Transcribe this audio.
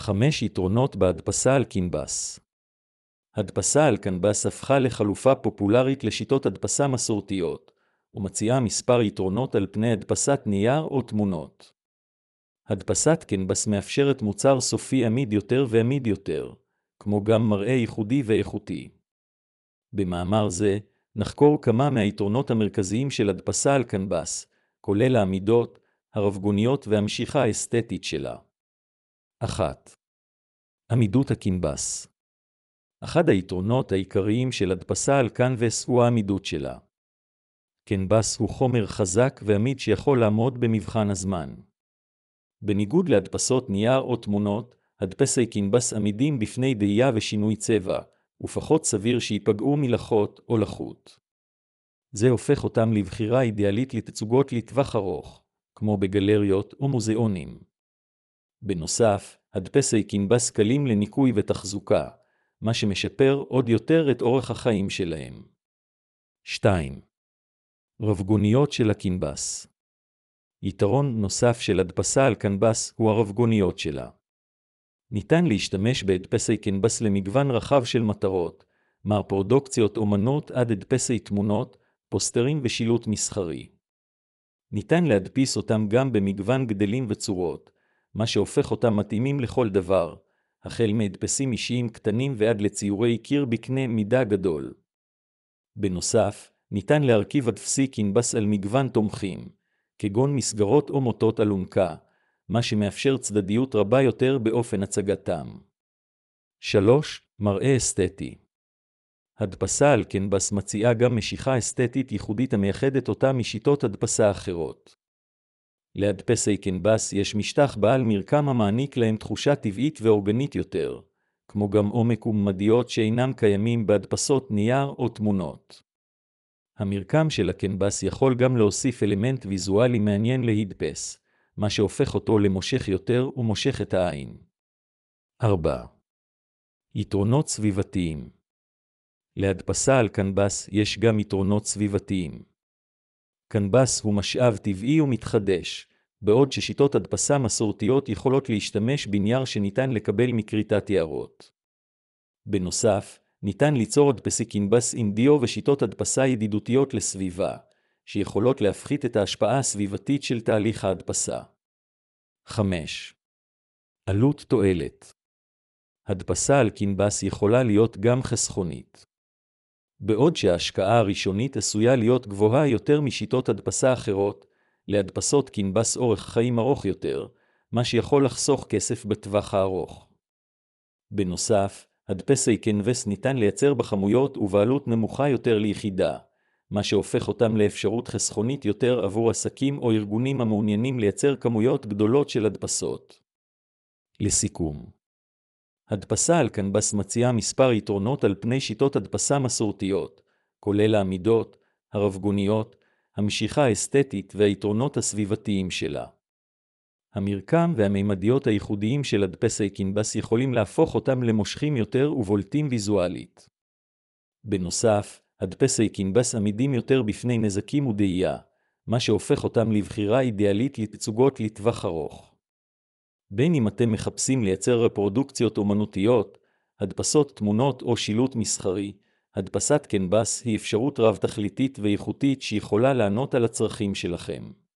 5 יתרונות בהדפסה על קנבס. הדפסה על קנבס הפכה לחלופה פופולרית לשיטות הדפסה מסורתיות, ומציעה מספר יתרונות על פני הדפסת נייר או תמונות. הדפסת קנבס מאפשרת מוצר סופי עמיד יותר ועמיד יותר, כמו גם מראה ייחודי ואיכותי. במאמר זה, נחקור כמה מהיתרונות המרכזיים של הדפסה על קנבס, כולל העמידות, הרבגוניות והמשיכה האסתטית שלה. 1. עמידות הקנבס. אחד היתרונות העיקריים של הדפסה על קנבס הוא העמידות שלה. קנבס הוא חומר חזק ועמיד שיכול לעמוד במבחן הזמן. בניגוד להדפסות נייר או תמונות, הדפסי קנבס עמידים בפני דהייה ושינוי צבע, ופחות סביר שיפגעו מלחות או לחות. זה הופך אותם לבחירה אידיאלית לתצוגות לטווח ארוך, כמו בגלריות או מוזיאונים. בנוסף, הדפסי קנבס קלים לניקוי ותחזוקה, מה שמשפר עוד יותר את אורך החיים שלהם. 2. רבגוניות של הקנבס. יתרון נוסף של הדפסה על קנבס הוא הרבגוניות שלה. ניתן להשתמש בהדפסי קנבס למגוון רחב של מטרות, מפרודוקציות אומנות עד הדפסי תמונות, פוסטרים ושילוט מסחרי. ניתן להדפיס אותם גם במגוון גדלים וצורות, מה שהופך אותם מתאימים לכל דבר, החל מהדפסים אישיים קטנים ועד לציורי קיר בקנה מידה גדול. בנוסף, ניתן להרכיב הדפסי קנבס על מגוון תומכים, כגון מסגרות או מוטות אלונקה, מה שמאפשר צדדיות רבה יותר באופן הצגתם. 3. מראה אסתטי. הדפסה על קנבס מציעה גם משיכה אסתטית ייחודית המייחדת אותה משיטות הדפסה אחרות. להדפסי קנבס יש משטח בעל מרקם המעניק להם תחושה טבעית ואורגנית יותר, כמו גם עומק וממדיות שאינם קיימים בהדפסות נייר או תמונות. המרקם של הקנבס יכול גם להוסיף אלמנט ויזואלי מעניין להדפס, מה שהופך אותו למושך יותר ומושך את העין. 4. יתרונות סביבתיים. להדפסה על קנבס יש גם יתרונות סביבתיים. קנבס הוא משאב טבעי ומתחדש, בעוד ששיטות הדפסה מסורתיות יכולות להשתמש בנייר שניתן לקבל מכריתת יערות. בנוסף, ניתן ליצור הדפסי קנבס עם דיו ושיטות הדפסה ידידותיות לסביבה, שיכולות להפחית את ההשפעה הסביבתית של תהליך ההדפסה. 5. עלות תועלת. הדפסה על קנבס יכולה להיות גם חסכונית. בעוד שההשקעה הראשונית עשויה להיות גבוהה יותר משיטות הדפסה אחרות, להדפסות קנבס אורך חיים ארוך יותר, מה שיכול לחסוך כסף בטווח הארוך. בנוסף, הדפסי קנבס ניתן לייצר בכמויות ובעלות נמוכה יותר ליחידה, מה שהופך אותם לאפשרות חסכונית יותר עבור עסקים או ארגונים המעוניינים לייצר כמויות גדולות של הדפסות. לסיכום, הדפסה על קנבס מציעה מספר יתרונות על פני שיטות הדפסה מסורתיות, כולל העמידות, הרבגוניות, המשיכה האסתטית והיתרונות הסביבתיים שלה. המרקם והמימדיות הייחודיים של הדפסי קנבס יכולים להפוך אותם למושכים יותר ובולטים ויזואלית. בנוסף, הדפסי קנבס עמידים יותר בפני נזקים ודהייה, מה שהופך אותם לבחירה אידיאלית לתצוגות לטווח ארוך. בין אם אתם מחפשים לייצר רפרודוקציות אומנותיות, הדפסות תמונות או שילוט מסחרי, הדפסת קנבס היא אפשרות רב תכליתית ואיכותית שיכולה לענות על הצרכים שלכם.